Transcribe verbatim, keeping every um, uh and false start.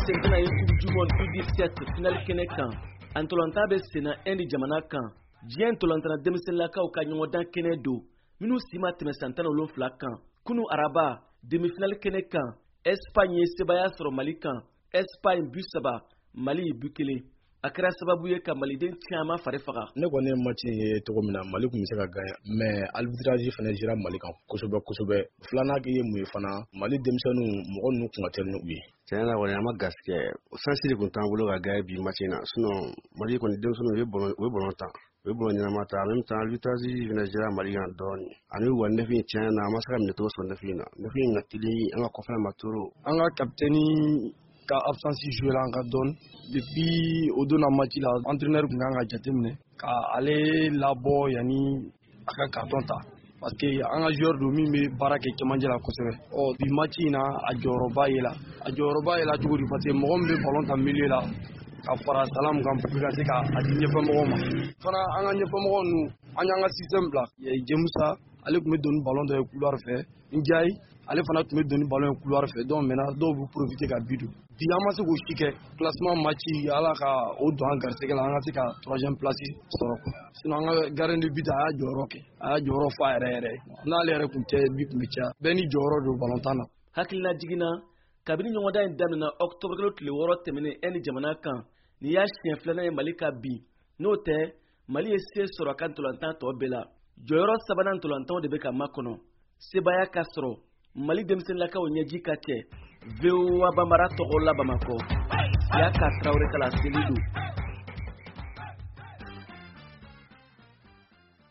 sentena ye Coupe du Monde U dix-sept finale kɛnɛ kan antolanta bɛ senna Inde jamana kan diɲɛ ntolantana denmisɛnninlakaw ka ɲɔgɔndan kɛnɛ don minnu si ma tɛmɛ san tan ni wolonwula kan kunu araba demi-finale kɛnɛ kan Espagne ye sebaya sɔrɔ Mali kan Espagne bu saba Mali bu kelen a kɛra sababu ye ka maliden caman fari faga. Ne kɔni ye match ye cogo min na Mali tun bɛ se ka gagner mais arbitrage fana jira Mali kan kosɛbɛ kosɛbɛ. Filanan ye mun ye fana Mali denmisɛnninw mɔgɔ ninnu kun ka teli n'u ye. Tiɲɛ na kɔni an ma gasikɛ sansi de kun t'an bolo ka gagner bi match in na sinon Mali kɔni denmisɛnninw u ye bɔlɔn u ye bɔlɔn ta u ye bɔlɔn ɲɛnama ta en même temps arbitrage fana jira Mali kan dɔɔni ani wa neuf in tiɲɛ na an ma se ka minɛ togo sɔrɔ neuf in na neuf in ka teli an ka kɔfɛ ma toro. An ka capitaine ka absence jouer la an ka dɔɔni depuis o donna match la entraîneur kun kan ka jateminɛ ka ale labɔ yani a ka carton ta parce que an ka joueur do min bɛ baara kɛ cɛmancɛ la kosɛbɛ. Ɔ bi match in na a jɔyɔrɔba ye la a jɔyɔrɔba ye la cogo di parce que mɔgɔ min bɛ ballon ta milieu la ka fara Salam kan pour que ka se ka a di ɲɛfɛmɔgɔw ma fana an ka ɲɛfɛmɔgɔw ninnu an y'an ka système bila Jemusa ale tun bɛ don ni ballon dɔ ye couloir fɛ Ndiaye ale fana tun bɛ don ni ballon ye couloir fɛ donc maintenant dɔw bɛ profiter ka bi don bi an ma se k'o si kɛ classement match ala ka o don an garisɛgɛ la an ka se ka troisième place sɔrɔ quoi sinon an ka gardien de but a y'a jɔyɔrɔ kɛ a y'a jɔyɔrɔ fa yɛrɛ yɛrɛ n'ale yɛrɛ kun tɛ bi kun bɛ caya bɛɛ ni jɔyɔrɔ don ballon tan na. Hakilina jiginna kabini ɲɔgɔndan in daminɛna octobre kalo tile wɔɔrɔ tɛmɛnen Inde jamana kan ni y'a siɲɛ filanan ye Mali ka bi n'o tɛ Mali ye se sɔrɔ a ka ntolantan tɔ bɛɛ la jɔyɔrɔ sabanan ntolantanw de bɛ ka makɔnɔ sebaya ka sɔrɔ Mali denmisɛnninlakaw ɲɛji ka cɛ V O A Banbara tɔgɔ la Bamakɔ Siaka Traoré kala seli don